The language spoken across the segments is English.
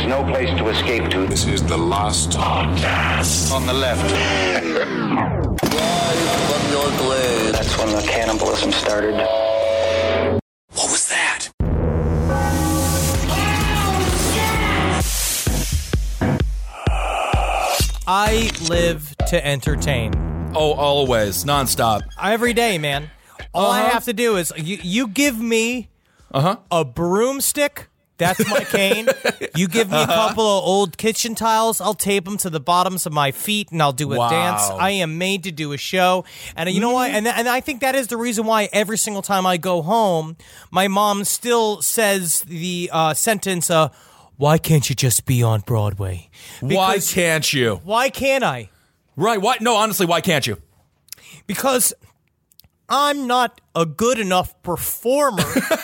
no place to escape to. This is the last podcast. On the left. From your glade. That's when the cannibalism started. What was that? I live to entertain. Oh, always. Nonstop. Every day, man. All I have to do is, you give me a broomstick, that's my cane. You give me a couple of old kitchen tiles, I'll tape them to the bottoms of my feet, and I'll do a dance. I am made to do a show. And you know what? And I think that is the reason why every single time I go home, my mom still says the sentence, why can't you just be on Broadway? Why can't you? Why can't I? Right. Why? No, honestly, why can't you? Because I'm not a good enough performer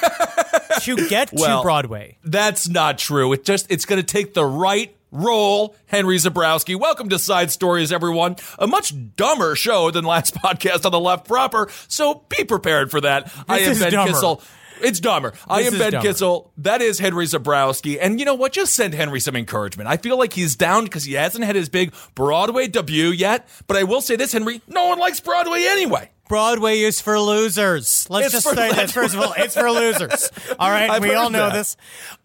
to get to Broadway. That's not true. It's going to take the right role. Henry Zebrowski, welcome to Side Stories, everyone. A much dumber show than last podcast on the left proper, so be prepared for that. I am Ben Kissel. It's dumber. I am Ben Kissel. That is Henry Zebrowski. And you know what? Just send Henry some encouragement. I feel like he's down because he hasn't had his big Broadway debut yet. But I will say this, Henry, no one likes Broadway anyway. Broadway is for losers. Let's just say that, first of all. It's for losers. All right? We all know this.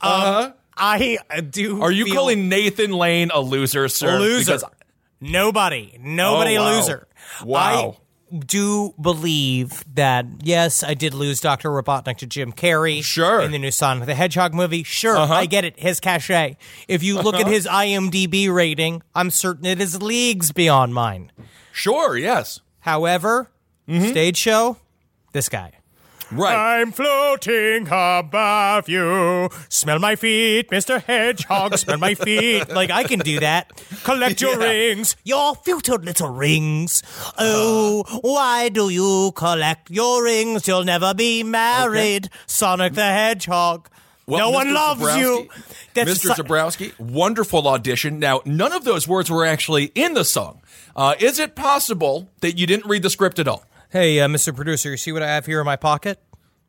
I do Are you calling Nathan Lane a loser, sir? A loser. Nobody a loser. Wow. I do believe that, yes, I did lose Dr. Robotnik to Jim Carrey. Sure. In the new Sonic the Hedgehog movie. Sure, I get it. His cachet. If you look at his IMDb rating, I'm certain it is leagues beyond mine. Sure, yes. However, stage show, this guy. Right. I'm floating above you. Smell my feet, Mr. Hedgehog. Smell my feet. Like, I can do that. Collect your rings, your future little rings. Oh, why do you collect your rings? You'll never be married. Okay. Sonic the Hedgehog. Well, no Mr. one loves Zebrowski, you. Mr. Zebrowski, wonderful audition. Now, none of those words were actually in the song. Is it possible that you didn't read the script at all? Hey, Mr. Producer, you see what I have here in my pocket?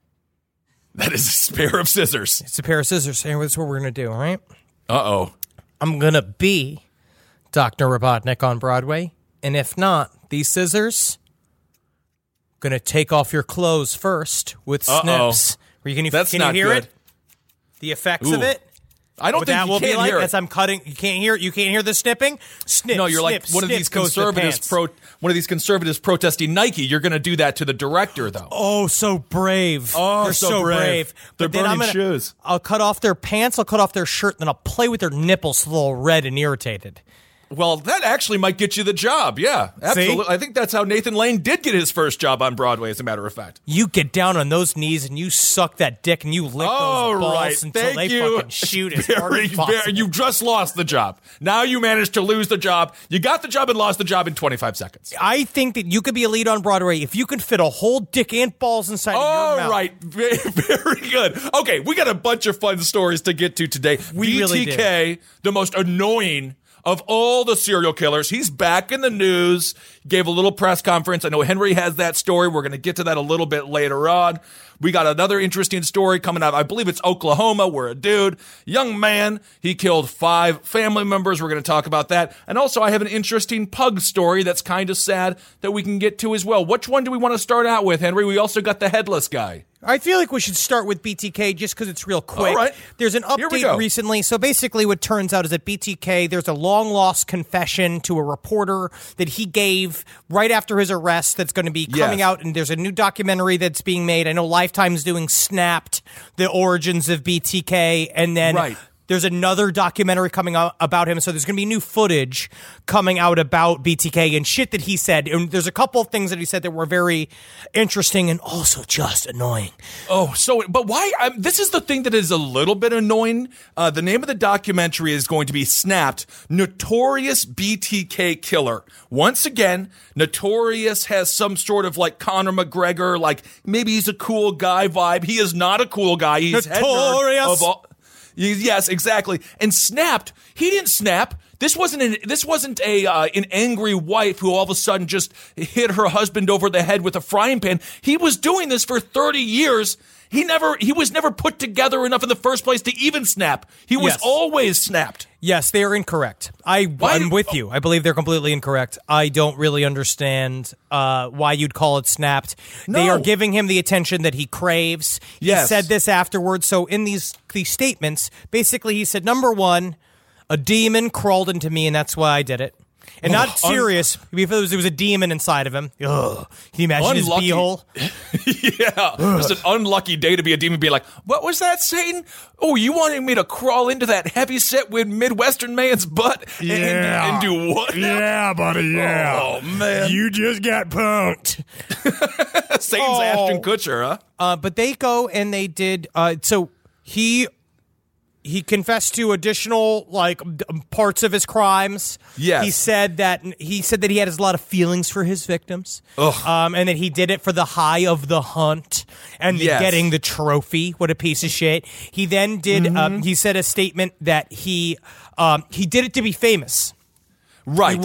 That is a pair of scissors. It's a pair of scissors. And that's what we're going to do, all right? Uh-oh. I'm going to be Dr. Robotnik on Broadway. And if not, these scissors, going to take off your clothes first with snips. That's not hear good. it? The effects of it? I don't think you can hear it. As I'm cutting, you can't hear it. You can't hear the snipping. Snip. No, you're like one of these conservatives. One of these conservatives protesting Nike. You're going to do that to the director, though. Oh, so brave! Oh, they're so brave. They're burning shoes. I'll cut off their pants. I'll cut off their shirt. Then I'll play with their nipples so they're all red and irritated. Well, that actually might get you the job. Yeah, absolutely. See? I think that's how Nathan Lane did get his first job on Broadway, as a matter of fact. You get down on those knees and you suck that dick and you lick those balls until they fucking shoot as hard as possible. You just lost the job. Now you managed to lose the job. You got the job and lost the job in 25 seconds. I think that you could be a lead on Broadway if you can fit a whole dick and balls inside of your mouth. All right. Very good. Okay, we got a bunch of fun stories to get to today. We really do. BTK, the most annoying of all the serial killers. He's back in the news, gave a little press conference. I know Henry has that story. We're going to get to that a little bit later on. We got another interesting story coming out. I believe it's Oklahoma, where a dude, young man, he killed 5 family members. We're going to talk about that. And also I have an interesting pug story that's kind of sad that we can get to as well. Which one do we want to start out with, Henry? We also got the headless guy. I feel like we should start with BTK just because it's real quick. All right. There's an update recently. So basically what turns out is that BTK, there's a long-lost confession to a reporter that he gave right after his arrest that's going to be coming out, and there's a new documentary that's being made. I know Lifetime's doing Snapped, the origins of BTK, and then there's another documentary coming out about him, so there's going to be new footage coming out about BTK and shit that he said. And there's a couple of things that he said that were very interesting and also just annoying. Oh, but why? This is the thing that is a little bit annoying. The name of the documentary is going to be Snapped, Notorious BTK Killer. Once again, Notorious has some sort of like Conor McGregor, like maybe he's a cool guy vibe. He is not a cool guy. He's Notorious. Yes, exactly. And Snapped, he didn't snap. This wasn't an angry wife who all of a sudden just hit her husband over the head with a frying pan. He was doing this for 30 years. He was never put together enough in the first place to even snap. He was always snapped. Yes, they are incorrect. I'm with you. I believe they're completely incorrect. I don't really understand why you'd call it snapped. No. They are giving him the attention that he craves. Yes. He said this afterwards. So in these statements, basically he said, number one, a demon crawled into me and that's why I did it. And not serious, because there was a demon inside of him. Ugh. Can you imagine his beehole? Yeah. It's an unlucky day to be a demon and be like, what was that, Satan? Oh, you wanted me to crawl into that heavy-set with Midwestern man's butt and do what now? Yeah, buddy, yeah. Oh, man. You just got punked. Satan's Ashton Kutcher, huh? But they go and they did, so he confessed to additional parts of his crimes. Yes. He said that he had a lot of feelings for his victims. And that he did it for the high of the hunt and getting the trophy. What a piece of shit. He then did he said a statement that he did it to be famous. Right.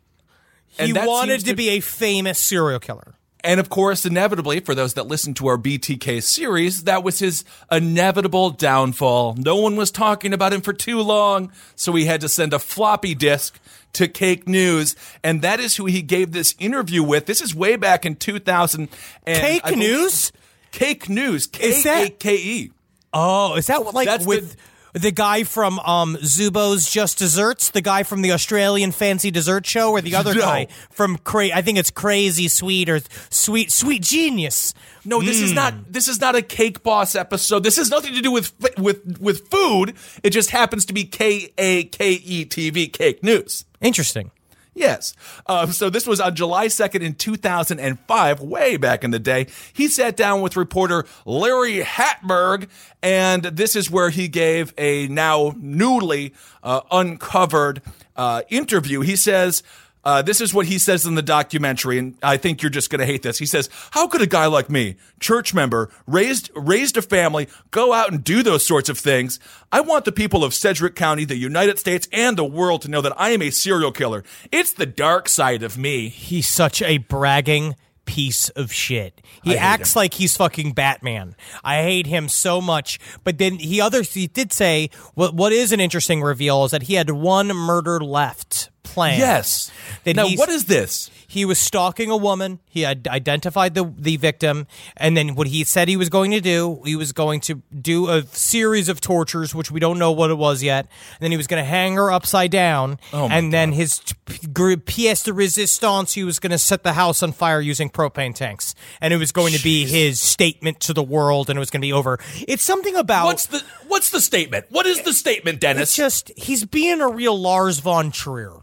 He wanted to be a famous serial killer. And of course, inevitably, for those that listen to our BTK series, that was his inevitable downfall. No one was talking about him for too long, so he had to send a floppy disk to Cake News, and that is who he gave this interview with. This is way back in 2000. Cake News? Cake News. K-A-K-E. Oh, is that with the guy from Zubo's Just Desserts, the guy from the Australian Fancy Dessert Show, or the other guy from I think it's Crazy Sweet or Sweet Genius? No, this is not a Cake Boss episode. This has nothing to do with food. It just happens to be K-A-K-E TV, Cake News. Interesting. Yes. So this was on July 2nd in 2005, way back in the day. He sat down with reporter Larry Hatberg, and this is where he gave a now newly uncovered interview. He says, this is what he says in the documentary, and I think you're just going to hate this. He says, how could a guy like me, church member, raised a family, go out and do those sorts of things? I want the people of Sedgwick County, the United States, and the world to know that I am a serial killer. It's the dark side of me. He's such a bragging piece of shit. He acts like he's fucking Batman. I hate him so much. But then he did say what is an interesting reveal is that he had one murder left planned. Yes. Now, what is this? He was stalking a woman. He had identified the victim. And then what he said he was going to do, he was going to do a series of tortures, which we don't know what it was yet. And then he was going to hang her upside down. And then his pièce de résistance, he was going to set the house on fire using propane tanks. And it was going to be his statement to the world, and it was going to be over. It's something about... What's the statement? What is the statement, Dennis? It's just, he's being a real Lars von Trier.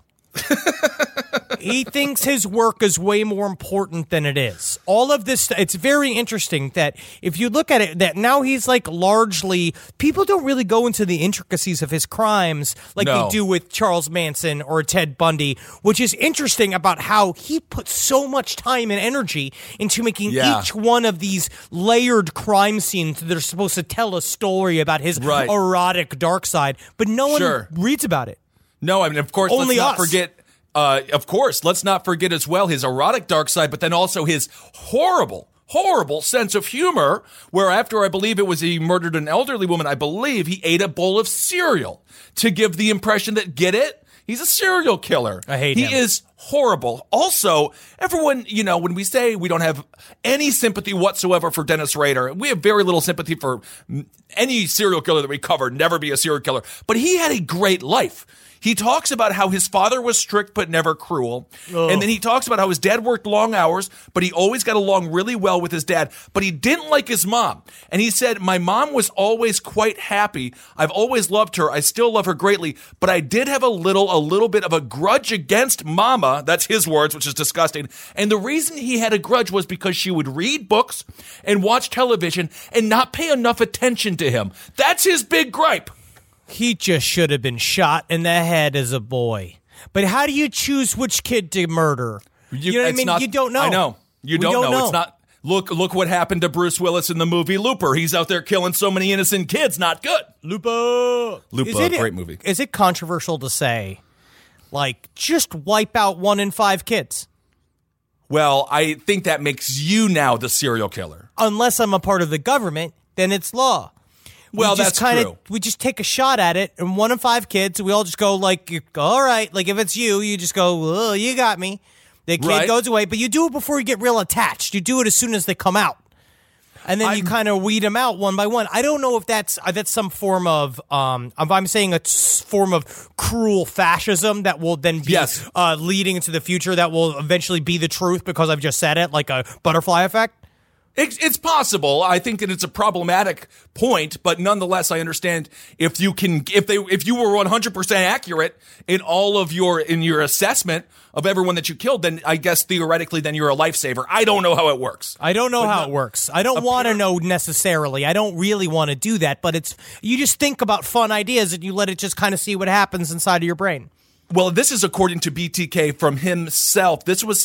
He thinks his work is way more important than it is. All of this, it's very interesting that if you look at it, that now he's largely, people don't really go into the intricacies of his crimes like they do with Charles Manson or Ted Bundy, which is interesting about how he put so much time and energy into making each one of these layered crime scenes that are supposed to tell a story about his erotic dark side, but no one reads about it. No, I mean, of course, let's not forget as well his erotic dark side, but then also his horrible sense of humor, where after I believe it was he murdered an elderly woman, I believe he ate a bowl of cereal to give the impression that, get it? He's a serial killer. I hate him. He is horrible. Also, everyone, when we say we don't have any sympathy whatsoever for Dennis Rader, we have very little sympathy for any serial killer that we cover, never be a serial killer. But he had a great life. He talks about how his father was strict but never cruel. And then he talks about how his dad worked long hours, but he always got along really well with his dad. But he didn't like his mom. And he said, my mom was always quite happy. I've always loved her. I still love her greatly. But I did have a little bit of a grudge against Mama. That's his words, which is disgusting. And the reason he had a grudge was because she would read books and watch television and not pay enough attention to him. That's his big gripe. He just should have been shot in the head as a boy. But how do you choose which kid to murder? You know what I mean? You don't know. I know. You don't know. It's not. Look what happened to Bruce Willis in the movie Looper. He's out there killing so many innocent kids. Not good. Looper, great movie. Is it controversial to say Like, just wipe out 1 in 5 kids. Well, I think that makes you now the serial killer. Unless I'm a part of the government, then it's law. Well, that's true. We just take a shot at it, and 1 in 5 kids, we all just go like, all right. Like, if it's you just go, oh, you got me. The kid goes away, but you do it before you get real attached. You do it as soon as they come out. And then you kind of weed them out one by one. I don't know if that's some form of, if I'm saying a form of cruel fascism that will then be leading into the future that will eventually be the truth because I've just said it, like a butterfly effect. It's possible. I think that it's a problematic point, but nonetheless, I understand if you were 100% accurate in all of your assessment of everyone that you killed, then I guess theoretically, then you're a lifesaver. I don't know how it works. I don't know how it works. I don't want to know necessarily. I don't really want to do that, but you just think about fun ideas and you let it just kind of see what happens inside of your brain. Well, this is according to BTK from himself. This was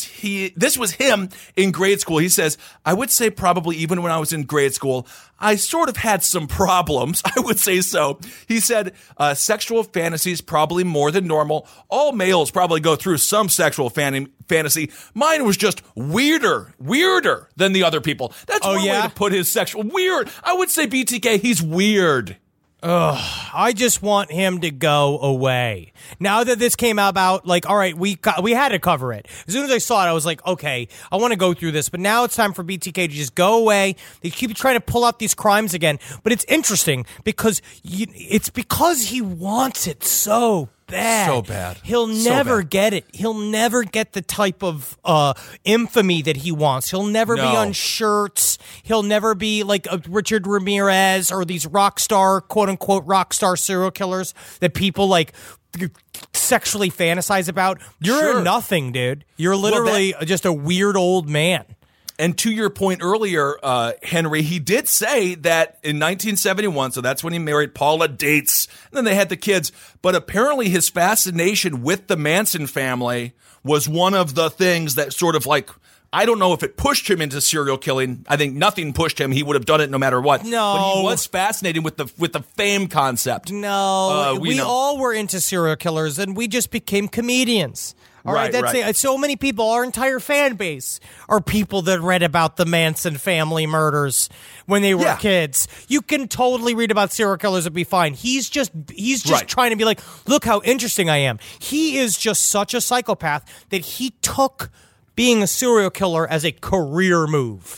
him in grade school. He says, I would say probably even when I was in grade school, I sort of had some problems. I would say so. He said, sexual fantasies probably more than normal. All males probably go through some sexual fantasy. Mine was just weirder than the other people. That's one way to put his sexual weird. I would say BTK, he's weird. Ugh, I just want him to go away. Now that this came about, like, all right, we had to cover it. As soon as I saw it, I was like, okay, I want to go through this. But now it's time for BTK to just go away. They keep trying to pull out these crimes again. But it's interesting because it's because he wants it so bad. So bad. He'll never get it. He'll never get the type of infamy that he wants. He'll never be on shirts. He'll never be like Richard Ramirez or these rock star, quote unquote, rock star serial killers that people like sexually fantasize about. You're nothing, dude. You're literally just a weird old man. And to your point earlier, Henry, he did say that in 1971, so that's when he married Paula Dates, and then they had the kids. But apparently his fascination with the Manson family was one of the things that sort of like, I don't know if it pushed him into serial killing. I think nothing pushed him. He would have done it no matter what. No. But he was fascinated with the fame concept. No. We all were into serial killers, and we just became comedians. All right, that's it. So many people, our entire fan base are people that read about the Manson family murders when they were kids. You can totally read about serial killers and be fine. He's just trying to be like, look how interesting I am. He is just such a psychopath that he took being a serial killer as a career move.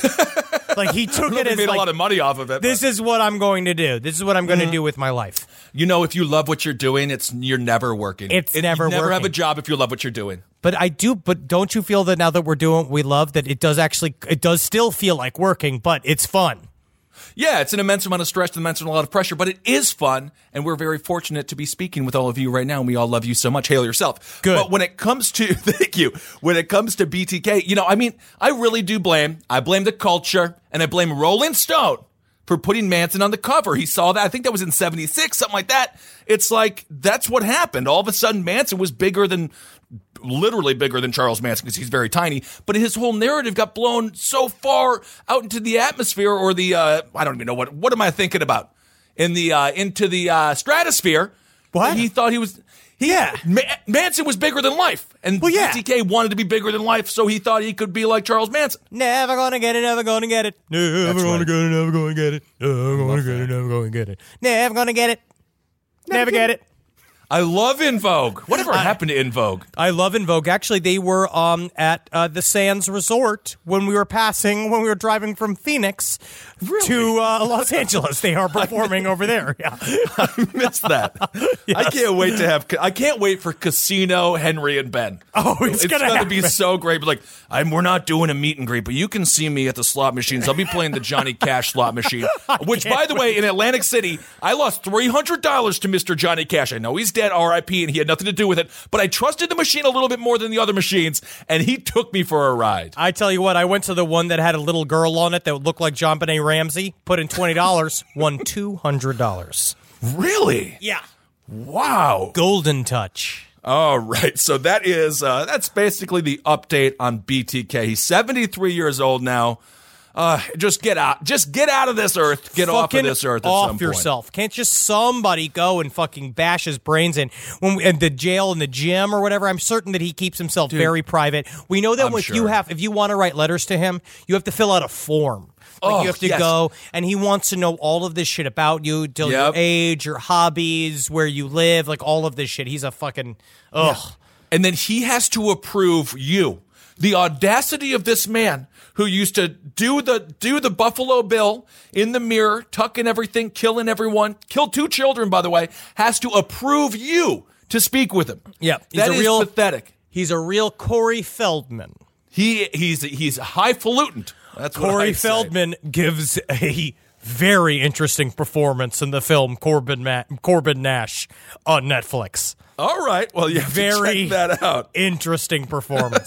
Like he took it as made like, a lot of money off of it. This is what I'm going to do. This is what I'm going to do with my life. You know, if you love what you're doing, you're never working. You never have a job if you love what you're doing. But don't you feel that now that we're doing what we love, that it does still feel like working, but it's fun? Yeah, it's an immense amount of stress, an immense amount of fpressure, but it is fun, and we're very fortunate to be speaking with all of you right now, and we all love you so much. Hail yourself. Good. But when it comes to, thank you, when it comes to BTK, I really do blame the culture, and I blame Rolling Stone for putting Manson on the cover. He saw that. I think that was in 76, something like that. It's like, that's what happened. All of a sudden, Manson was literally bigger than Charles Manson because he's very tiny. But his whole narrative got blown so far out into the atmosphere or the, I don't even know what am I thinking about? Into the stratosphere. What? He thought he was... Manson was bigger than life. And BTK wanted to be bigger than life, so he thought he could be like Charles Manson. Never gonna get it, never gonna get it. Never gonna get it, never gonna get it. Never gonna get it, never gonna get it. Never gonna get it. Never get it. I love In Vogue. Whatever happened to In Vogue? I love In Vogue. Actually, they were at the Sands Resort when we were driving from Phoenix to Los Angeles. They are performing over there. Yeah. I missed that. Yes. I can't wait for Casino, Henry, and Ben. Oh, it's gonna be so great. But we're not doing a meet and greet, but you can see me at the slot machines. I'll be playing the Johnny Cash slot machine, which, by the way, in Atlantic City, I lost $300 to Mr. Johnny Cash. I know he's dead, R.I.P., and he had nothing to do with it, but I trusted the machine a little bit more than the other machines, and he took me for a ride. I tell you what, I went to the one that had a little girl on it that looked like JonBenet Ramsey, put in $20, won $200. Really? Yeah. Wow. Golden touch. All right, so that's basically the update on BTK. He's 73 years old now. Just get out. Just get out of this earth. Get off of this earth at some point. Yourself. Can't just somebody go and fucking bash his brains in in the jail, in the gym or whatever. I'm certain that he keeps himself very private. We know that if you want to write letters to him, you have to fill out a form. You have to go, and he wants to know all of this shit about you, your age, your hobbies, where you live, like all of this shit. He's a fucking ugh. Yeah. And then he has to approve you. The audacity of this man who used to do the Buffalo Bill in the mirror, tucking everything, killing everyone, killed 2 children, by the way, has to approve you to speak with him. Yeah, that is pathetic. He's a real Corey Feldman. He's highfalutin. That's what Corey Feldman gives a very interesting performance in the film Corbin Nash on Netflix. All right. Well, you have to check that out. Interesting performance.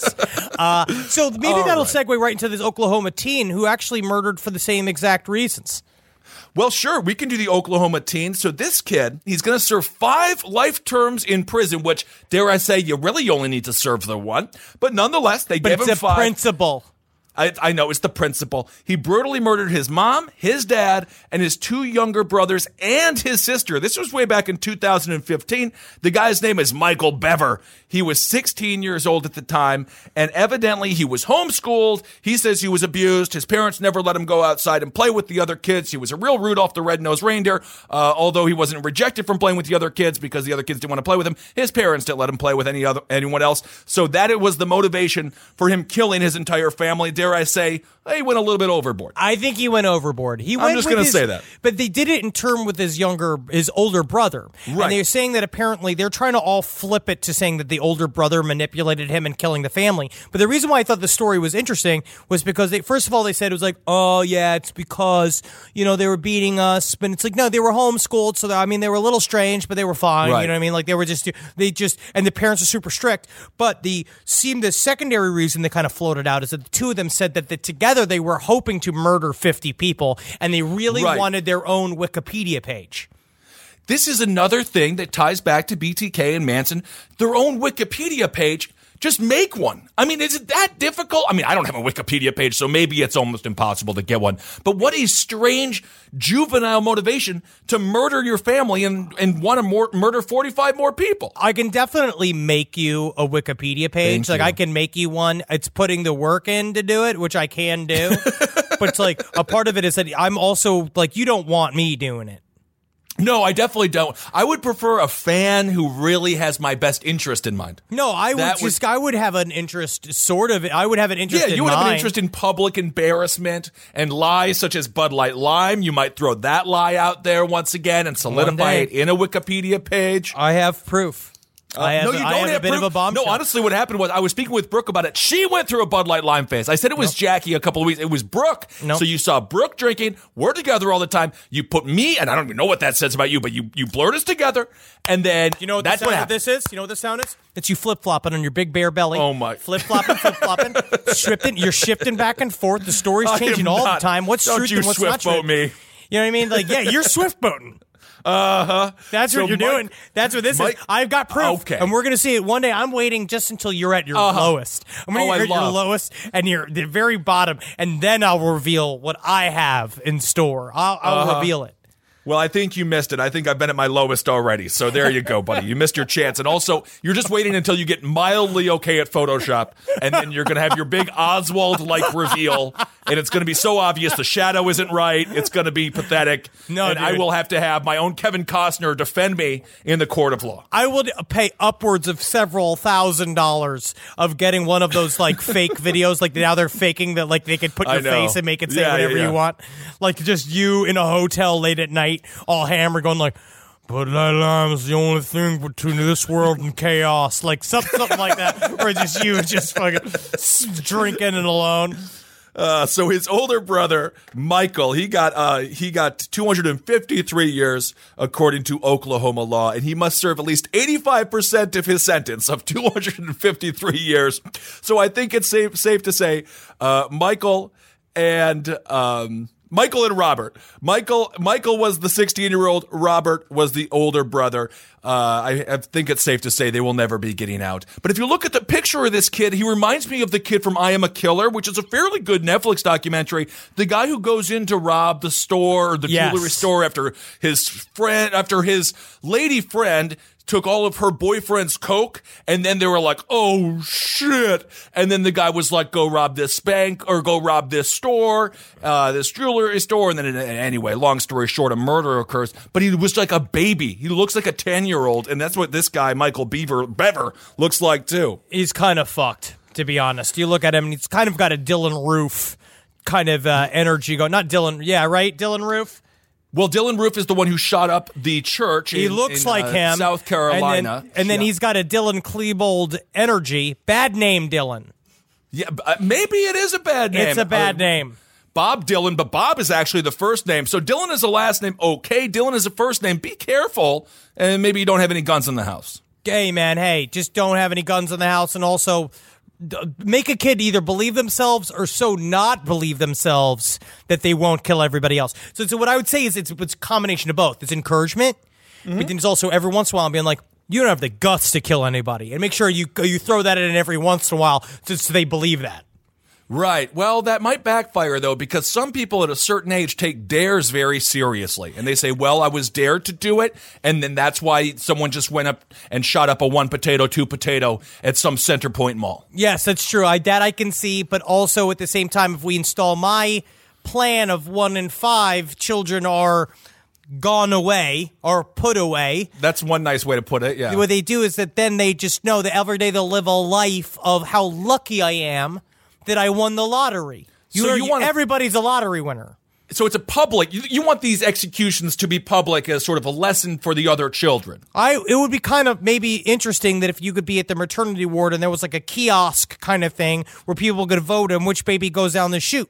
So maybe that'll segue right into this Oklahoma teen who actually murdered for the same exact reasons. Well, sure, we can do the Oklahoma teen. So this kid, he's going to serve 5 life terms in prison, which, dare I say, you really only need to serve the 1. But nonetheless, they gave him 5. But it's a principle. I know, it's the principle. He brutally murdered his mom, his dad, and his 2 younger brothers and his sister. This was way back in 2015. The guy's name is Michael Bever. He was 16 years old at the time, and evidently he was homeschooled. He says he was abused. His parents never let him go outside and play with the other kids. He was a real Rudolph the Red-Nosed Reindeer, although he wasn't rejected from playing with the other kids because the other kids didn't want to play with him. His parents didn't let him play with anyone else. So that it was the motivation for him killing his entire family. Dare I say, he went a little bit overboard. I think he went overboard. I'm just going to say that. But they did it in turn with his older brother. Right. And they're saying that apparently they're trying to all flip it to saying that the older brother manipulated him and killing the family. But the reason why I thought the story was interesting was because first of all, they said it was like, oh yeah, it's because, they were beating us. But it's like, no, they were homeschooled. So they were a little strange, but they were fine. Right. You know what I mean? Like and the parents are super strict. But the secondary reason they kind of floated out is that the 2 of them said that together they were hoping to murder 50 people, and they really wanted their own Wikipedia page. This is another thing that ties back to BTK and Manson. Their own Wikipedia page. Just make one. Is it that difficult? I don't have a Wikipedia page, so maybe it's almost impossible to get one. But what a strange juvenile motivation to murder your family and want to murder 45 more people. I can definitely make you a Wikipedia page. I can make you one. It's putting the work in to do it, which I can do. But it's like a part of it is that I'm also like, you don't want me doing it. No, I definitely don't. I would prefer a fan who really has my best interest in mind. No, I would have an interest, sort of. I would have an interest in you would have an interest in public embarrassment and lies such as Bud Light Lime. You might throw that lie out there once again and solidify it in a Wikipedia page. I have proof. I No, you don't have a bit proof. of a bombshell. No, honestly, what happened was I was speaking with Brooke about it. She went through a Bud Light Lime phase. I said it was Jackie a couple of weeks. It was Brooke. Nope. So you saw Brooke drinking. We're together all the time. You put me, and I don't even know what that says about you, but you blurred us together. And then that's what happened. This is? You know what the sound is? It's you flip-flopping on your big bare belly. Oh, my. Flip-flopping. Shifting. You're shifting back and forth. The story's changing all the time. What's truth and what's not truth? Don't you swift boat me. You know what I mean? Like, yeah, you're swift boating. That's what you're doing. That's what this is. I've got proof. Okay. And we're going to see it one day. I'm waiting just until you're at your lowest. I'm going to get your lowest and you're the very bottom. And then I'll reveal what I have in store. I'll reveal it. Well, I think you missed it. I think I've been at my lowest already. So there you go, buddy. You missed your chance. And also, you're just waiting until you get mildly okay at Photoshop. And then you're going to have your big Oswald-like reveal. And it's going to be so obvious the shadow isn't right. It's going to be pathetic. No, and dude. I will have to have my own Kevin Costner defend me in the court of law. I would pay upwards of several $1,000s of getting one of those like fake videos. Like now they're faking that like they can put your face and make it say whatever you want. Like just you in a hotel late at night, all hammered, going like, Bud Light Lime is the only thing between this world and chaos. Like something like that. Or just you just fucking drinking and alone. So his older brother, Michael, he got 253 years according to Oklahoma law, and he must serve at least 85% of his sentence of 253 years. So I think it's safe to say, Michael and Michael and Robert. Michael was the 16-year-old. Robert was the older brother. I think it's safe to say they will never be getting out. But if you look at the picture of this kid, he reminds me of the kid from I Am a Killer, which is a fairly good Netflix documentary. The guy who goes in to rob the store or the jewelry store after his lady friend took all of her boyfriend's coke, and then they were like, oh shit. And then the guy was like, go rob this bank or go rob this store, this jewelry store. And then anyway, long story short, a murder occurs, but he was like a baby. He looks like a 10-year-old. And that's what this guy, Michael Bever, looks like too. He's kind of fucked, to be honest. You look at him and he's kind of got a Dylan Roof kind of energy going. Not Dylan. Yeah, right. Dylan Roof. Well, Dylan Roof is the one who shot up the church he looks like him. South Carolina. And then he's got a Dylan Klebold energy. Bad name, Dylan. Yeah, maybe it is a bad name. It's a bad name. Bob Dylan, but Bob is actually the first name. So Dylan is a last name. Okay, Dylan is a first name. Be careful. And maybe you don't have any guns in the house. Hey, man, just don't have any guns in the house. And also make a kid either believe themselves or so not believe themselves that they won't kill everybody else. So what I would say is it's a combination of both. It's encouragement, but then it's also every once in a while being like, you don't have the guts to kill anybody. And make sure you throw that in every once in a while so they believe that. Right. Well, that might backfire, though, because some people at a certain age take dares very seriously. And they say, well, I was dared to do it, and then that's why someone just went up and shot up a 1 potato, 2 potato at some Center Point mall. Yes, that's true. That I can see, but also at the same time, if we install my plan of 1 in 5 children are gone away or put away. That's one nice way to put it, yeah. What they do is that then they just know that every day they'll live a life of how lucky I am that I won the lottery. Everybody's a lottery winner. So it's a public. You want these executions to be public as sort of a lesson for the other children. It would be kind of maybe interesting that if you could be at the maternity ward and there was like a kiosk kind of thing where people could vote on which baby goes down the chute.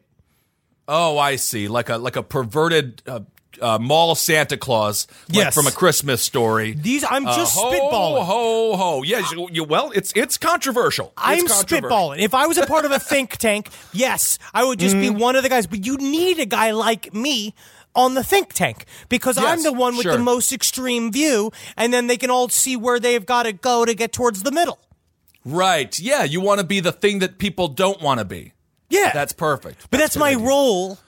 Oh, I see. Like a perverted mall Santa Claus, like from A Christmas Story. I'm just spitballing. Ho, ho. Yeah, well, it's controversial. I'm spitballing. If I was a part of a think tank, yes, I would just be one of the guys. But you need a guy like me on the think tank because I'm the one with the most extreme view, and then they can all see where they've got to go to get towards the middle. Right. Yeah, you want to be the thing that people don't want to be. Yeah. That's perfect. But that's my role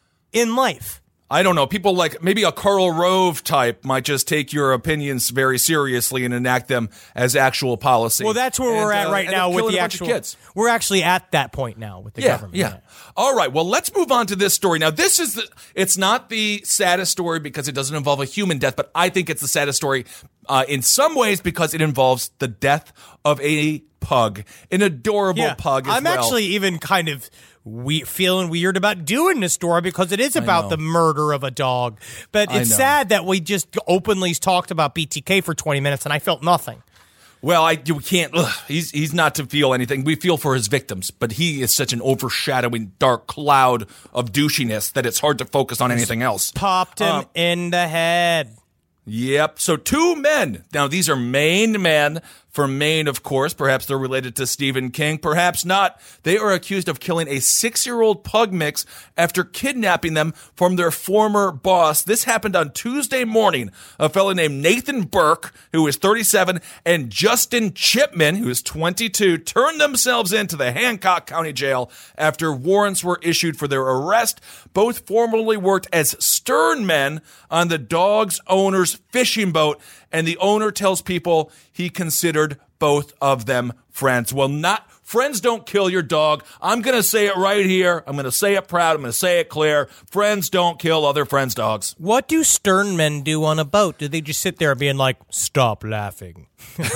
in life. I don't know. People like maybe a Karl Rove type might just take your opinions very seriously and enact them as actual policy. Well, that's where we're at right now with the actual kids. We're actually at that point now with the government. Yeah. All right. Well, let's move on to this story. Now, it's not the saddest story because it doesn't involve a human death, but I think it's the saddest story in some ways because it involves the death of a pug, an adorable pug as I'm actually even kind of feeling weird about doing this story because it is about the murder of a dog. But it's sad that we just openly talked about BTK for 20 minutes and I felt nothing. Well, you can't. He's not to feel anything. We feel for his victims, but he is such an overshadowing dark cloud of douchiness that it's hard to focus on anything else. Popped him in the head. Yep. So 2 men. Now, these are Maine men from Maine, of course. Perhaps they're related to Stephen King. Perhaps not. They are accused of killing a 6-year-old pug mix after kidnapping them from their former boss. This happened on Tuesday morning. A fellow named Nathan Burke, who is 37, and Justin Chipman, who is 22, turned themselves into the Hancock County Jail after warrants were issued for their arrest. Both formerly worked as stern men on the dog's owner's fishing boat, and the owner tells people he considered both of them friends. Well, friends don't kill your dog. I'm going to say it right here. I'm going to say it proud. I'm going to say it clear. Friends don't kill other friends' dogs. What do stern men do on a boat? Do they just sit there being like, stop laughing?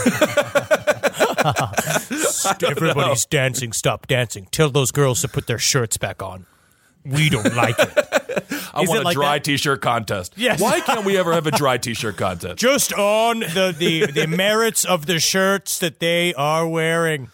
Everybody's dancing, stop dancing. Tell those girls to put their shirts back on. We don't like it. I want a dry T-shirt contest. Yes. Why can't we ever have a dry T-shirt contest? Just on the merits of the shirts that they are wearing.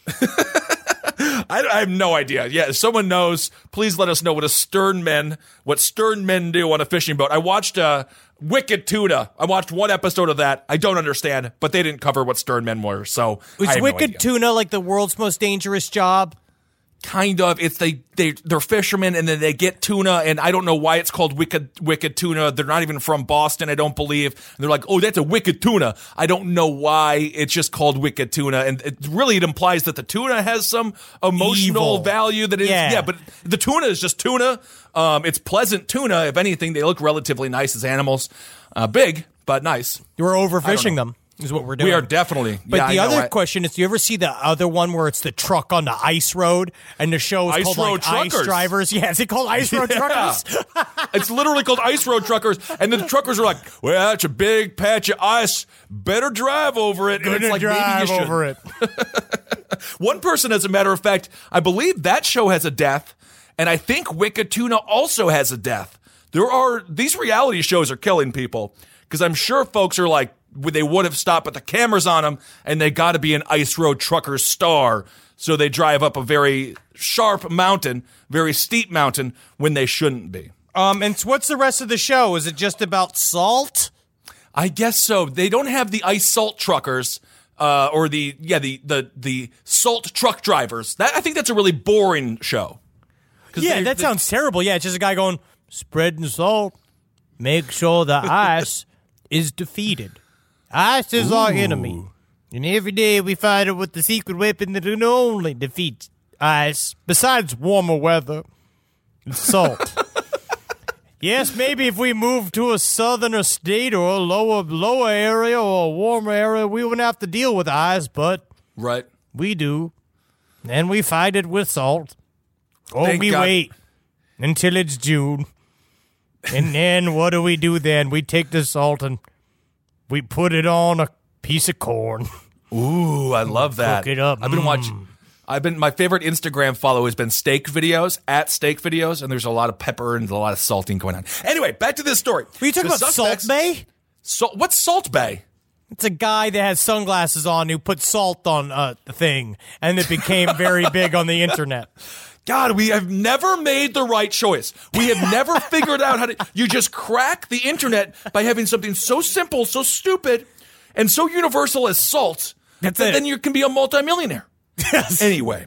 I have no idea. Yeah, if someone knows, please let us know what stern men do on a fishing boat. I watched Wicked Tuna. I watched one episode of that. I don't understand, but they didn't cover what stern men were. So was Wicked Tuna like the world's most dangerous job? Kind of. It's they're fishermen, and then they get tuna, and I don't know why it's called wicked tuna. They're not even from Boston, I don't believe. And they're like, oh, that's a wicked tuna. I don't know why it's just called wicked tuna, and it implies that the tuna has some emotional value. That yeah, but the tuna is just tuna. It's pleasant tuna. If anything, they look relatively nice as animals, big but nice. We're overfishing them. Is what we're doing. We are definitely. But the other question is, do you ever see the other one where it's the truck on the ice road and the show is called like Ice Drivers? Yeah, is it called Ice Road Truckers? It's literally called Ice Road Truckers. And then the truckers are like, well, that's a big patch of ice. Better drive over it. And it's like, maybe you should. Over it. One person, as a matter of fact, I believe that show has a death. And I think Wicked Tuna also has a death. These reality shows are killing people. Because I'm sure folks are like, they would have stopped, but the camera's on them, and they got to be an Ice Road Trucker star. So they drive up a very sharp mountain, very steep mountain, when they shouldn't be. And what's the rest of the show? Is it just about salt? I guess so. They don't have the ice salt truckers, or the salt truck drivers. I think that's a really boring show. Yeah, that sounds terrible. Yeah, it's just a guy going, spreading salt, make sure the ice is defeated. Ice is our enemy, and every day we fight it with the secret weapon that can only defeat ice, besides warmer weather. It's salt. Yes, maybe if we move to a southerner state or a lower area or a warmer area, we wouldn't have to deal with ice, but right, we do, and we fight it with salt. Or Thank we God. wait until it's June, and then what do? Then we take the salt and we put it on a piece of corn. Ooh, I love that. Cook it up. I've been watching. My favorite Instagram follow has been steak videos, @steak videos, and there's a lot of pepper and a lot of salting going on. Anyway, back to this story. Were you talking about Salt Bay? What's Salt Bay? It's a guy that has sunglasses on who put salt on the thing, and it became very big on the internet. God, we have never made the right choice. We have never figured out how to. You just crack the internet by having something so simple, so stupid, and so universal as salt. Then you can be a multimillionaire. Yes. Anyway.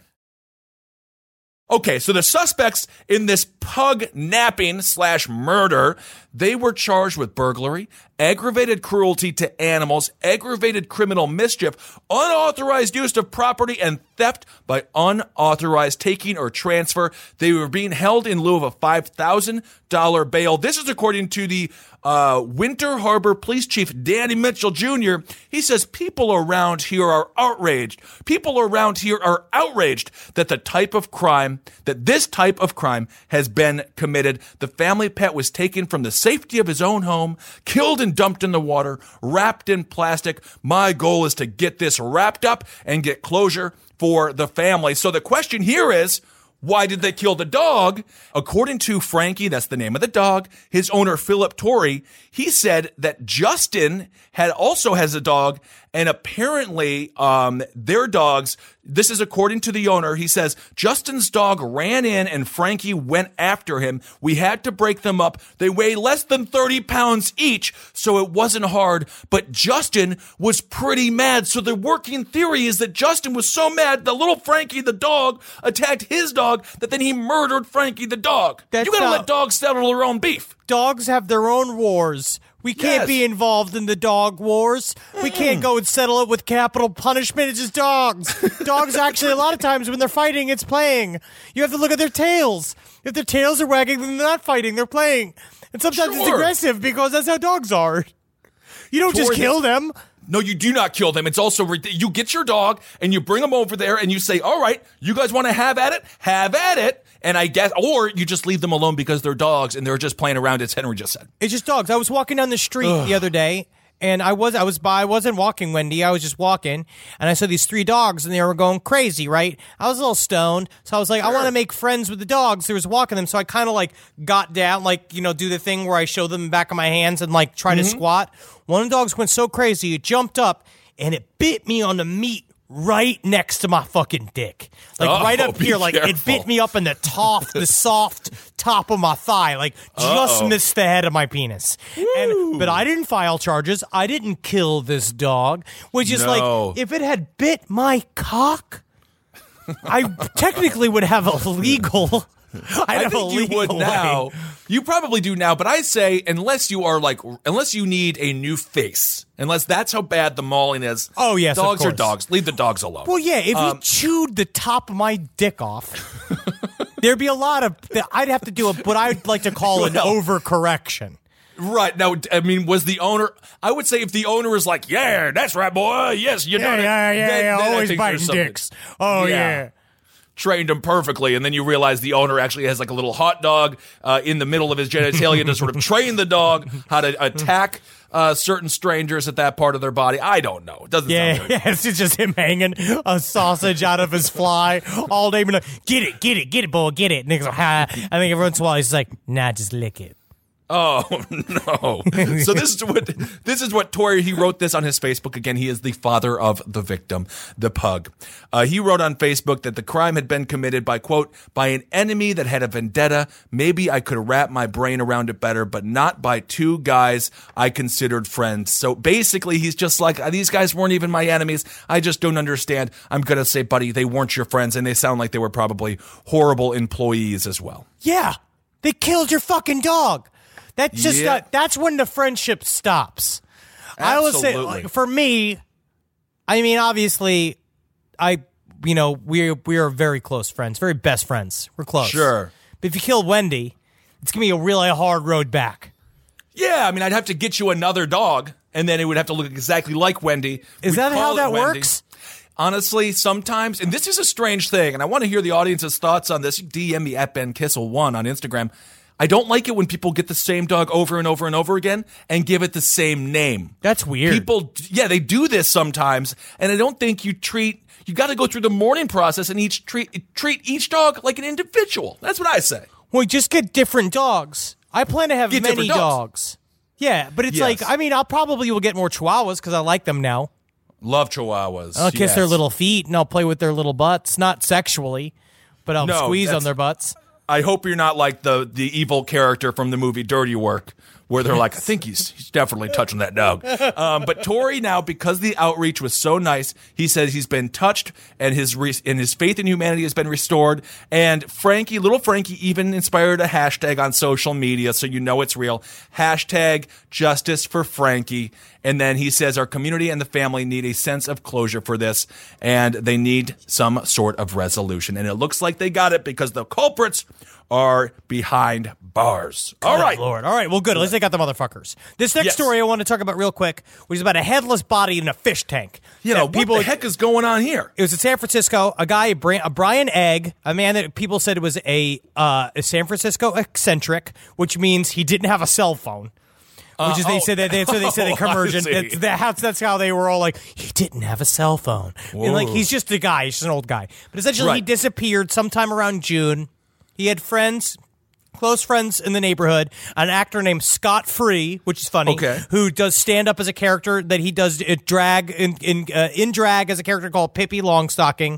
Okay, so the suspects in this pug napping / murder, they were charged with burglary, aggravated cruelty to animals, aggravated criminal mischief, unauthorized use of property, and theft by unauthorized taking or transfer. They were being held in lieu of a $5,000 bail. This is according to the Winter Harbor Police Chief Danny Mitchell Jr. He says people around here are outraged. People around here are outraged that this type of crime has been committed. The family pet was taken from the safety of his own home, killed and dumped in the water, wrapped in plastic. My goal is to get this wrapped up and get closure for the family. So the question here is, why did they kill the dog? According to Frankie, that's the name of the dog, his owner, Philip Torrey, he said that Justin also has a dog, and apparently their dogs, this is according to the owner, he says, Justin's dog ran in and Frankie went after him. We had to break them up. They weigh less than 30 pounds each, so it wasn't hard, but Justin was pretty mad. So the working theory is that Justin was so mad that little Frankie the dog attacked his dog that then he murdered Frankie the dog. You gotta let dogs settle their own beef. Dogs have their own wars. We can't be involved in the dog wars. We can't go and settle it with capital punishment. It's just dogs. Dogs actually, a lot of times when they're fighting, it's playing. You have to look at their tails. If their tails are wagging, then they're not fighting. They're playing. And sometimes it's aggressive because that's how dogs are. You don't just kill them. No, you do not kill them. It's also, you get your dog and you bring them over there and you say, all right, you guys want to have at it? Have at it. And I guess, or you just leave them alone because they're dogs and they're just playing around, as Henry just said. It's just dogs. I was walking down the street the other day, and I wasn't walking, Wendy. I was just walking, and I saw these 3 dogs, and they were going crazy, right? I was a little stoned, so I was like, I want to make friends with the dogs. There was walking them, so I kind of like got down, like, do the thing where I show them the back of my hands and like try to squat. One of the dogs went so crazy, it jumped up, and it bit me on the meat right next to my fucking dick. Like right up here. Like careful. It bit me up in the soft top of my thigh. Like just missed the head of my penis. But I didn't file charges. I didn't kill this dog. Which is like, if it had bit my cock, I technically would have a legal. I think you would now. You probably do now, but I say unless you need a new face, unless that's how bad the mauling is. Oh yes, dogs of are course. dogs. Leave the dogs alone. Well, yeah, if you chewed the top of my dick off, there'd be a lot of. I'd have to do what I'd like to call an overcorrection. Right. Now, I mean, was the owner... I would say if the owner is like, yeah, that's right, boy. Yes, you know it. Yeah, I always think biting there's something. dicks. Oh, yeah. Trained him perfectly, and then you realize the owner actually has like a little hot dog in the middle of his genitalia to sort of train the dog how to attack certain strangers at that part of their body. I don't know. It doesn't sound very It's just him hanging a sausage out of his fly all day. Being like, get it, boy, get it. And he's like, ha. I think every once in a while he's like, nah, just lick it. Oh no! So this is what Tori. He wrote this on his Facebook. Again, he is the father of the victim, the pug. He wrote on Facebook that the crime had been committed by, quote, by an enemy that had a vendetta. Maybe I could wrap my brain around it better, but not by two guys I considered friends. So basically, he's just like, these guys weren't even my enemies. I just don't understand. I'm gonna say, buddy, they weren't your friends, and they sound like they were probably horrible employees as well. Yeah, they killed your fucking dog. That's just that's when the friendship stops. Absolutely. I would say, like, for me, I mean, obviously, we are very close friends, very best friends. We're close. Sure. But if you kill Wendy, it's gonna be a really hard road back. Yeah, I mean, I'd have to get you another dog, and then it would have to look exactly like Wendy. Is that how that works? Honestly, sometimes, and this is a strange thing, and I want to hear the audience's thoughts on this. DM me at BenKissel1 on Instagram. I don't like it when people get the same dog over and over and over again and give it the same name. That's weird. People, they do this sometimes, and I don't think you got to go through the mourning process and treat each dog like an individual. That's what I say. Well, just get different dogs. I plan to have Get many different dogs. Yeah, but it's like, I mean, I'll probably will get more Chihuahuas because I like them now. Love Chihuahuas. I'll kiss their little feet and I'll play with their little butts, not sexually, but I'll squeeze on their butts. I hope you're not like the evil character from the movie Dirty Work, where they're like, I think he's definitely touching that dog. But Tori now, because the outreach was so nice, he says he's been touched and his faith in humanity has been restored. And little Frankie even inspired a hashtag on social media, so you know it's real. Hashtag Justice for Frankie. And then he says our community and the family need a sense of closure for this, and they need some sort of resolution. And it looks like they got it because the culprits are behind bars. All right. Lord. All right. Well, good. At least they got the motherfuckers. This next story I want to talk about real quick was about a headless body in a fish tank. What the heck is going on here? It was in San Francisco. A guy, Brian Egg, a man that people said was a San Francisco eccentric, which means he didn't have a cell phone. Which is they said they conversion. That's how they were all like, he didn't have a cell phone. And like, he's just a guy. He's just an old guy. But essentially, he disappeared sometime around June. He had friends, close friends in the neighborhood, an actor named Scott Free, which is funny, who does stand up as a character that he does drag in drag as a character called Pippi Longstocking.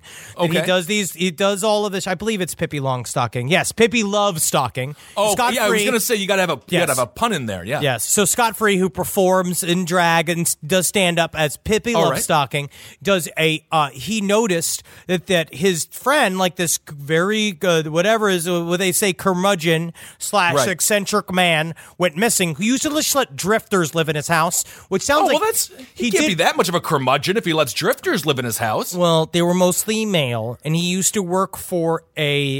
He does all of this. I believe it's Pippi Longstocking. Yes, Pippi Lovestocking. Oh, Scott Free, I was going to say you got to have a pun in there. Yeah. Yes. So Scott Free, who performs in drag and does stand up as Pippi Lovestocking, does he noticed that his friend, like this very whatever is what they say curmudgeon / eccentric man, went missing, who used to just let drifters live in his house, which sounds like he can't be that much of a curmudgeon if he lets drifters live in his house. Well, they were mostly male, and he used to work for he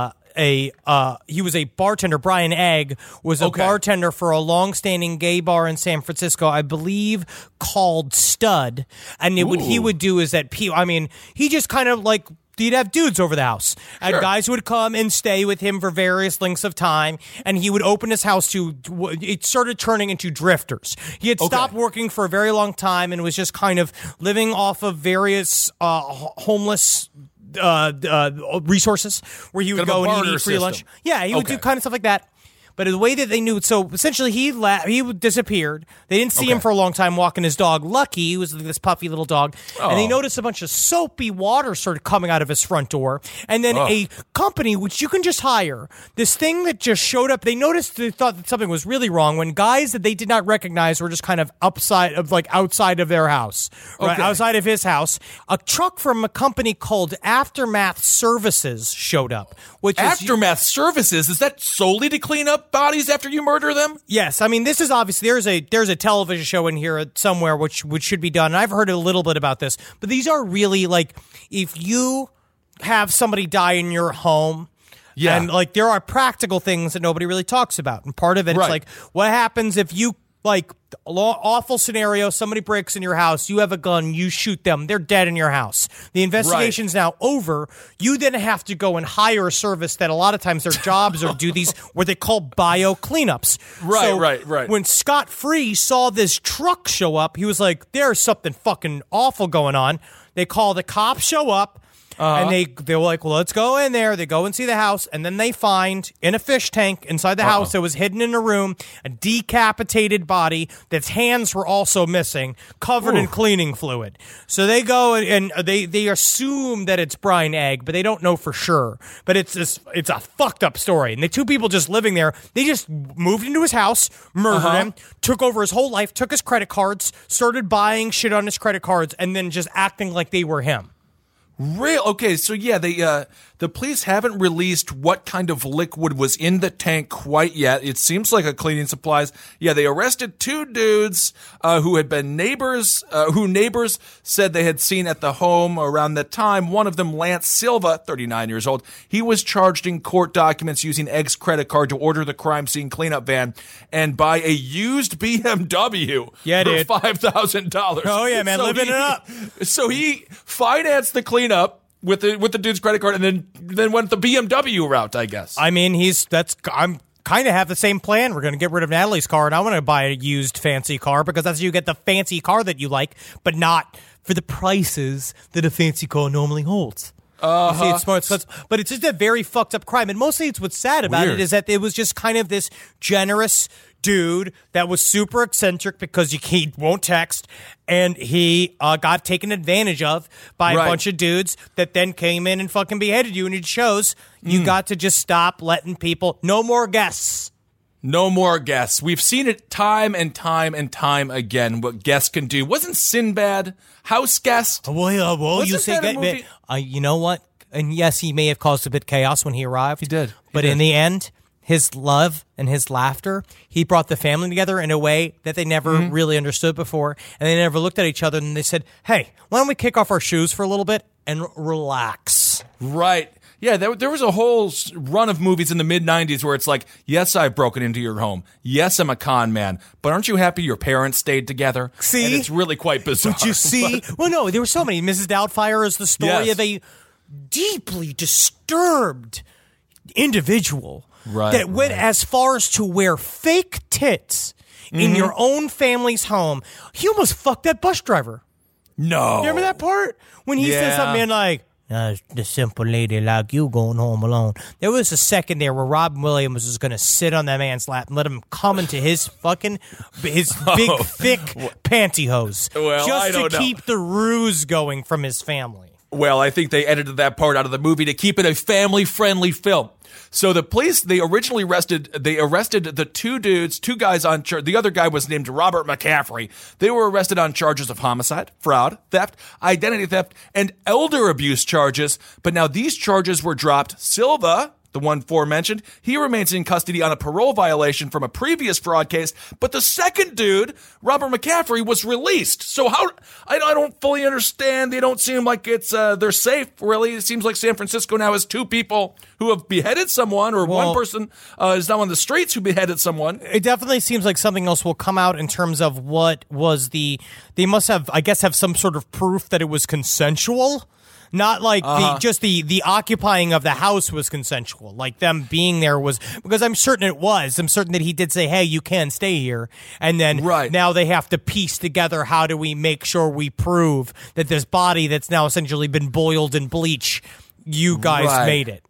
was a bartender. Brian Egg was a bartender for a long-standing gay bar in San Francisco, I believe called Stud. And what he would do is that he just kind of like, he'd have dudes over the house. And guys would come and stay with him for various lengths of time, and he would open his house it started turning into drifters. He had stopped working for a very long time and was just kind of living off of various homeless resources where he would go and he'd eat free lunch. Yeah, he would do kind of stuff like that. But the way that they knew, so essentially he disappeared. They didn't see him for a long time walking his dog. Lucky, he was this puffy little dog. And they noticed a bunch of soapy water started coming out of his front door. And then a company, which you can just hire, this thing that just showed up, they thought that something was really wrong when guys that they did not recognize were just kind of outside of their house, right? Outside of his house. A truck from a company called Aftermath Services showed up. Aftermath Services? Is that solely to clean up bodies after you murder them? Yes. I mean, this is obviously, there's a television show in here somewhere which should be done. And I've heard a little bit about this, but these are really like, if you have somebody die in your home, and like there are practical things that nobody really talks about. And part of it is like, what happens if you, like, awful scenario, somebody breaks in your house, you have a gun, you shoot them, they're dead in your house. The investigation's now over. You then have to go and hire a service that a lot of times their jobs are do these what they call bio cleanups. Right. When Scott Free saw this truck show up, he was like, there's something fucking awful going on. They call the cops, show up. And they were like, well, let's go in there. They go and see the house, and then they find in a fish tank inside the house that was hidden in a room a decapitated body that's hands were also missing, covered in cleaning fluid. So they go and they assume that it's Brian Egg, but they don't know for sure. But it's a fucked up story. And the two people just living there, they just moved into his house, murdered him, took over his whole life, took his credit cards, started buying shit on his credit cards, and then just acting like they were him. Real? Okay, so yeah, the police haven't released what kind of liquid was in the tank quite yet. It seems like a cleaning supplies. Yeah, they arrested two dudes who had been neighbors, who neighbors said they had seen at the home around that time. One of them, Lance Silva, 39 years old, he was charged in court documents using Egg's credit card to order the crime scene cleanup van and buy a used BMW for $5,000. Oh yeah, man, living it up. So he financed the cleanup with the dude's credit card, and then went the BMW route, I guess. I mean, I'm kind of have the same plan. We're going to get rid of Natalie's car, and I want to buy a used fancy car because that's how you get the fancy car that you like, but not for the prices that a fancy car normally holds. You see, it's smart, but it's just a very fucked up crime, and mostly it's what's sad about it is that it was just kind of this generous dude that was super eccentric because he won't text, and he got taken advantage of by a bunch of dudes that then came in and fucking beheaded you, and it shows you got to just stop letting people, no more guests. No more guests. We've seen it time and time and time again, what guests can do. Wasn't Sinbad house guest? Well, you say that, you know what? And yes, he may have caused a bit chaos when he arrived. He did. But in the end, his love and his laughter, he brought the family together in a way that they never really understood before. And they never looked at each other and they said, hey, why don't we kick off our shoes for a little bit and relax? Right. Yeah, there was a whole run of movies in the mid-'90s where it's like, yes, I've broken into your home. Yes, I'm a con man. But aren't you happy your parents stayed together? See? And it's really quite bizarre. Did you see? Well, no, there were so many. Mrs. Doubtfire is the story of a deeply disturbed individual that went as far as to wear fake tits in your own family's home. He almost fucked that bus driver. No. You remember that part? When he said something like, the simple lady like you going home alone. There was a second there where Robin Williams was going to sit on that man's lap and let him come into his big, thick pantyhose. Well, just to keep the ruse going from his family. Well, I think they edited that part out of the movie to keep it a family-friendly film. So the police, they arrested the two guys on charge. The other guy was named Robert McCaffrey. They were arrested on charges of homicide, fraud, theft, identity theft, and elder abuse charges. But now these charges were dropped. Silva, the one aforementioned, he remains in custody on a parole violation from a previous fraud case. But the second dude, Robert McCaffrey, was released. So I don't fully understand. They don't seem like they're safe, really. It seems like San Francisco now has two people who have beheaded someone, or one person is now on the streets who beheaded someone. It definitely seems like something else will come out in terms of what was they must have, I guess, have some sort of proof that it was consensual. Not like the occupying of the house was consensual. Like them being there was, because I'm certain it was. I'm certain that he did say, hey, you can stay here. And then now they have to piece together, how do we make sure we prove that this body that's now essentially been boiled in bleach, you guys made it.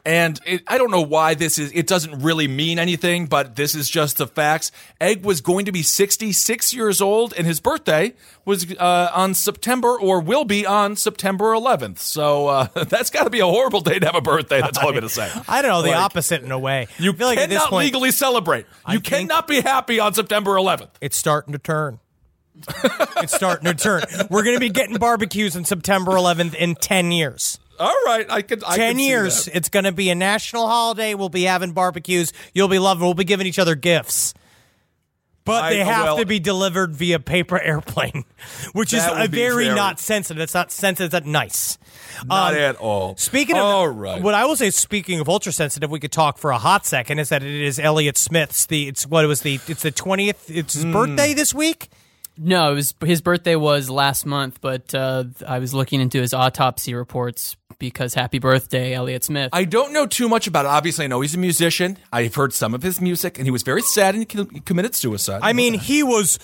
And I don't know why it doesn't really mean anything, but this is just the facts. Egg was going to be 66 years old, and his birthday was on September, or will be on September 11th. So that's got to be a horrible day to have a birthday. That's all I'm going to say. I don't know, the opposite in a way. You feel like at this cannot point, legally celebrate. You cannot be happy on September 11th. it's starting to turn. It's starting to turn. We're going to be getting barbecues on September 11th in 10 years. All right, I can 10 years. See It's going to be a national holiday. We'll be having barbecues. You'll be loving. We'll be giving each other gifts. But they have to be delivered via paper airplane, which is That would be very not sensitive. It's not sensitive. It's not nice. Not at all. Speaking of, all right. What I will say, speaking of ultra sensitive, we could talk for a hot second. Is that it is Elliott Smith's it's the 20th. It's his birthday this week. No, his birthday was last month, but I was looking into his autopsy reports because happy birthday, Elliott Smith. I don't know too much about it. Obviously, I know he's a musician. I've heard some of his music, and he was very sad and he committed suicide. I mean, he was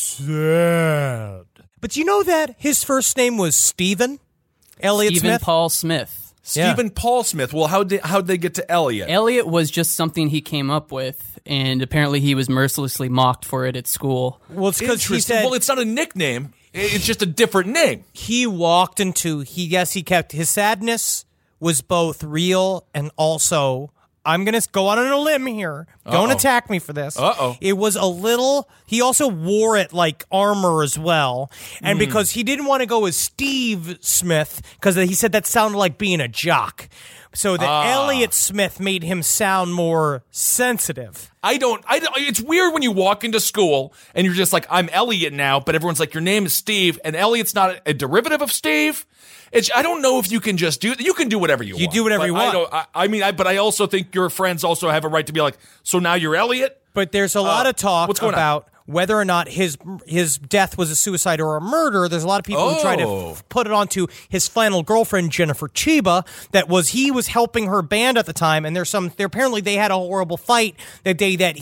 sad. But you know that his first name was Stephen Elliott Stephen Smith? Paul Smith. Stephen Paul Smith. Well, how'd they get to Elliott? Elliott was just something he came up with, and apparently he was mercilessly mocked for it at school. Well, it's because he Interesting. said Well, it's not a nickname. It's just a different name. he walked into, he kept, his sadness was both real and also, I'm going to go out on a limb here. Don't attack me for this. It was a little, he also wore it like armor as well. And because he didn't want to go as Steve Smith, because he said that sounded like being a jock. So that Elliott Smith made him sound more sensitive. I don't. It's weird when you walk into school and you're just like, I'm Elliott now, but everyone's like, your name is Steve, and Elliott's not a derivative of Steve. I don't know if you can just do. You can do whatever you want. You do whatever you want. But I also think your friends also have a right to be like, so now you're Elliott. But there's a lot of talk what's going about whether or not his death was a suicide or a murder. There's a lot of people who try to put it onto his final girlfriend, Jennifer Chiba, he was helping her band at the time, and apparently they had a horrible fight the day that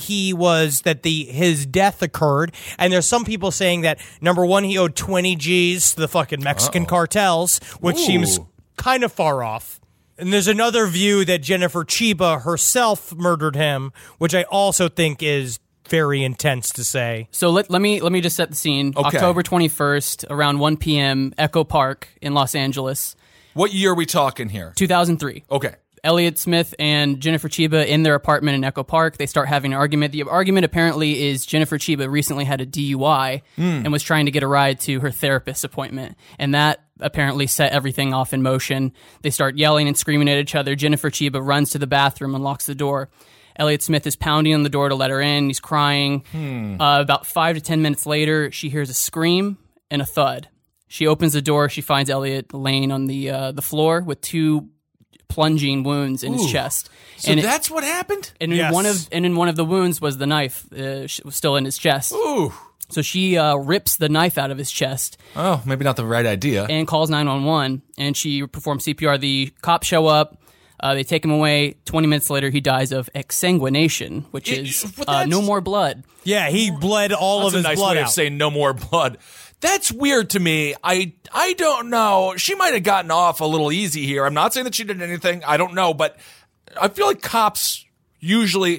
his death occurred. And there's some people saying that, number one, he owed 20 G's to the fucking Mexican cartels, which seems kind of far off. And there's another view that Jennifer Chiba herself murdered him, which I also think is very intense to say. So let me just set the scene. Okay. October 21st, around 1 p.m., Echo Park in Los Angeles. What year are we talking here? 2003. Okay. Elliott Smith and Jennifer Chiba in their apartment in Echo Park. They start having an argument. The argument apparently is Jennifer Chiba recently had a DUI and was trying to get a ride to her therapist's appointment. And that apparently set everything off in motion. They start yelling and screaming at each other. Jennifer Chiba runs to the bathroom and locks the door. Elliott Smith is pounding on the door to let her in. He's crying. About 5 to 10 minutes later, she hears a scream and a thud. She opens the door. She finds Elliott laying on the floor with 2 plunging wounds in his chest. So that's what happened? And in one of the wounds was the knife was still in his chest. Ooh. So she rips the knife out of his chest. Oh, maybe not the right idea. And calls 911, and she performs CPR. The cops show up. They take him away. 20 minutes later, he dies of exsanguination, which is no more blood. Yeah, he bled all of his That's a nice blood way out. of saying no more blood. That's weird to me. I don't know. She might have gotten off a little easy here. I'm not saying that she did anything. I don't know, but I feel like cops usually,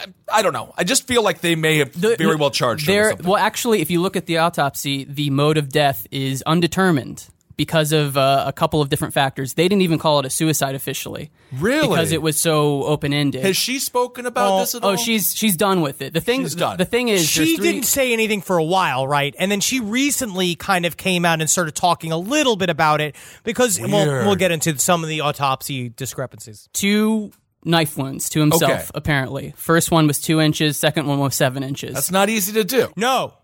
I don't know. I just feel like they may have very well charged her with something. Well, actually, if you look at the autopsy, the mode of death is undetermined because of a couple of different factors. They didn't even call it a suicide officially. Really? Because it was so open-ended. Has she spoken about this at all? Oh, she's done with it. She's done. The thing is, she didn't say anything for a while, right? And then she recently kind of came out and started talking a little bit about it because we'll get into some of the autopsy discrepancies. 2 knife wounds to himself, apparently. First one was 2 inches. Second one was 7 inches. That's not easy to do.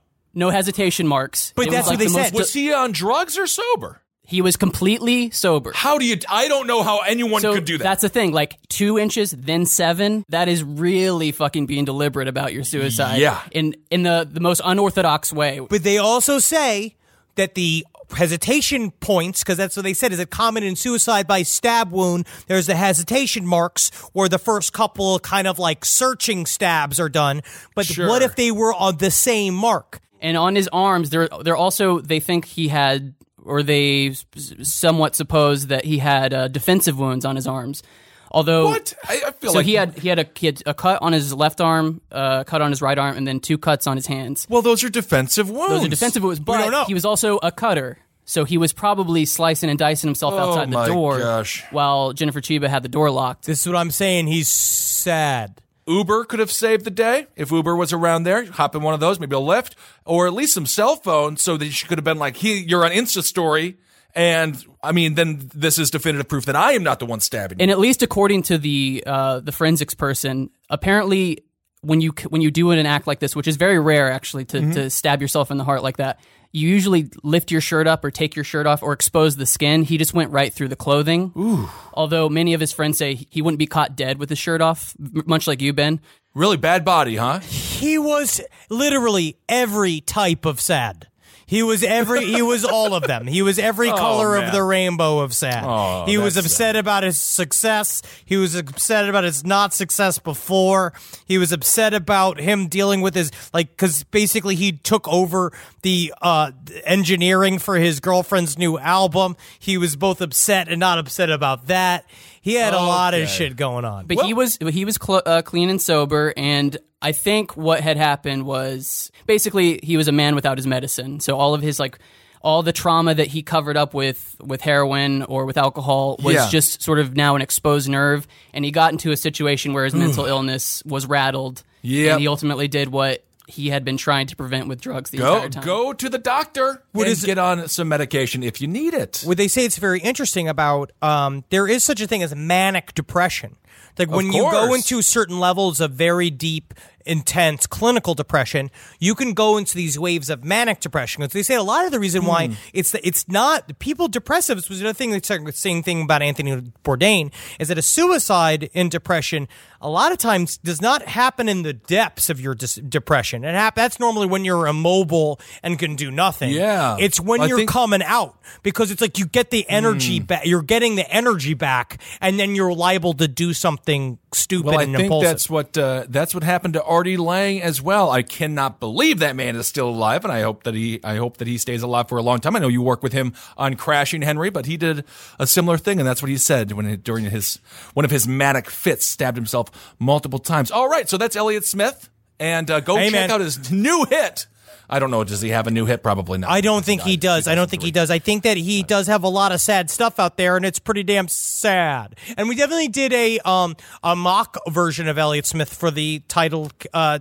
No hesitation marks. But It that's was what they the said. most- Was he on drugs or sober? He was completely sober. I don't know how anyone So could do that. that's the thing. Like 2 inches, then 7. That is really fucking being deliberate about your suicide. Yeah. In the most unorthodox way. But they also say that the hesitation points, because that's what they said, is it common in suicide by stab wound, there's the hesitation marks where the first couple kind of like searching stabs are done. But what if they were on the same mark? And on his arms, they're also, they think he had, or they somewhat suppose that he had defensive wounds on his arms. Although, What? I feel so like he had a cut on his left arm, cut on his right arm, and then 2 cuts on his hands. Well, those are defensive wounds. Those are defensive wounds, don't know. but he was also a cutter. So he was probably slicing and dicing himself outside the door gosh. while Jennifer Chiba had the door locked. This is what I'm saying. He's sad. Uber could have saved the day if Uber was around there. Hop in one of those, maybe a Lyft, or at least some cell phones, so that she could have been like, you're on Insta story. And I mean, then this is definitive proof that I am not the one stabbing you. And at least according to the forensics person, apparently when you do an act like this, which is very rare actually to stab yourself in the heart like that, you usually lift your shirt up or take your shirt off or expose the skin. He just went right through the clothing. Ooh. Although many of his friends say he wouldn't be caught dead with his shirt off, much like you, Ben. Really bad body, huh? He was literally every type of sad. He was all of them. He was every color of the rainbow of sad. Oh, he was that's upset about his success. He was upset about his not success before. He was upset about him dealing with his, because basically he took over the engineering for his girlfriend's new album. He was both upset and not upset about that. He had a lot of shit going on. But he was clean and sober, and I think what had happened was basically he was a man without his medicine. So all of his all the trauma that he covered up with heroin or with alcohol was just sort of now an exposed nerve, and he got into a situation where his mental illness was rattled. Yep. And he ultimately did what he had been trying to prevent with drugs the entire time. Go to the doctor and get on some medication if you need it. What they say it's very interesting about, there is such a thing as manic depression. Like when you go into certain levels of very deep, intense clinical depression, you can go into these waves of manic depression. They say a lot of the reason why it's not people depressives was another thing. The same thing about Anthony Bourdain is that a suicide in depression a lot of times does not happen in the depths of your depression. That's normally when you're immobile and can do nothing. Yeah, it's when you're coming out, because it's like you get the energy back. You're getting the energy back, and then you're liable to do something stupid and impulsive. Well, I think that's what happened to Artie Lang as well. I cannot believe that man is still alive, and I hope that he stays alive for a long time. I know you work with him on Crashing Henry, but he did a similar thing, and that's what he said during one of his manic fits, stabbed himself multiple times. All right, so that's Elliott Smith, and go check out his new hit. I don't know. Does he have a new hit? Probably not. I don't think he does. I don't think he does. I think that he does have a lot of sad stuff out there, and it's pretty damn sad. And we definitely did a mock version of Elliott Smith for the title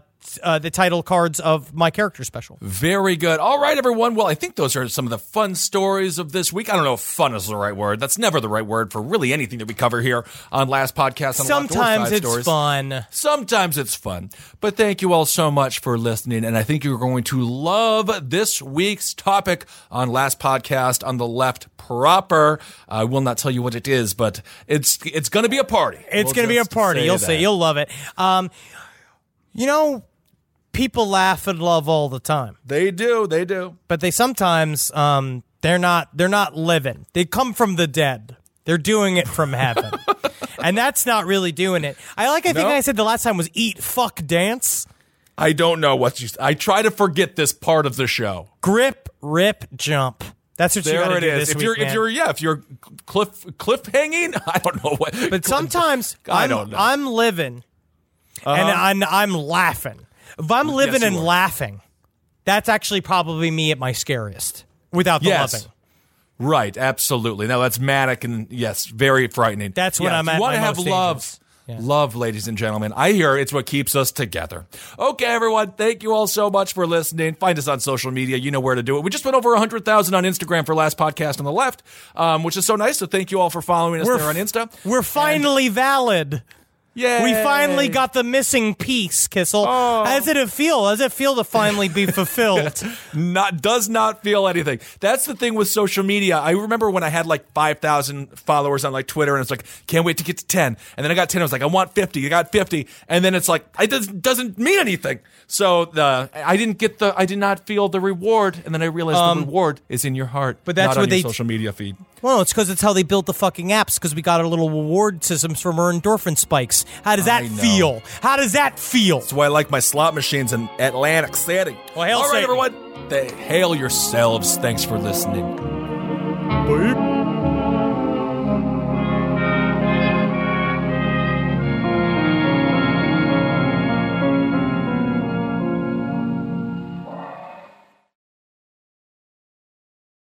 cards of my character special. Very good. All right, everyone. Well, I think those are some of the fun stories of this week. I don't know if fun is the right word. That's never the right word for really anything that we cover here on Last Podcast. Sometimes it's fun. Sometimes it's fun. But thank you all so much for listening, and I think you're going to love this week's topic on Last Podcast on the Left proper. I will not tell you what it is, but it's going to be a party. It's going to be a party. You'll see. You'll love it. People laugh and love all the time. They do. But they sometimes they're not living. They come from the dead. They're doing it from heaven. And that's not really doing it. I think I said the last time was eat, fuck, dance. I don't know what I try to forget this part of the show. Grip, rip, jump. That's what you got to do this week, man. If you're cliff hanging, I don't know what. But sometimes I don't know. I'm living and I'm laughing. If I'm living and laughing, that's actually probably me at my scariest without the loving. Right, absolutely. Now that's manic and yes, very frightening. That's when I'm at my most dangerous. You want to have love, ladies and gentlemen. I hear it's what keeps us together. Okay, everyone, thank you all so much for listening. Find us on social media. You know where to do it. We just went over 100,000 on Instagram for Last Podcast on the Left, which is so nice. So thank you all for following us there on Insta. We're finally valid. Yay. We finally got the missing piece, Kissel. Oh. How does it feel? How does it feel to finally be fulfilled? Does not feel anything. That's the thing with social media. I remember when I had 5,000 followers on Twitter, and it's like, can't wait to get to 10. And then I got 10. I was like, I want 50. I got 50. And then it's like, it doesn't mean anything. So I did not feel the reward. And then I realized the reward is in your heart, but that's not on your social media feed. Well, it's because it's how they built the fucking apps, because we got our little reward systems from our endorphin spikes. How does that feel? How does that feel? That's why I like my slot machines in Atlantic City. Well, hail all right, Satan. everyone. Hail yourselves. Thanks for listening. Beep.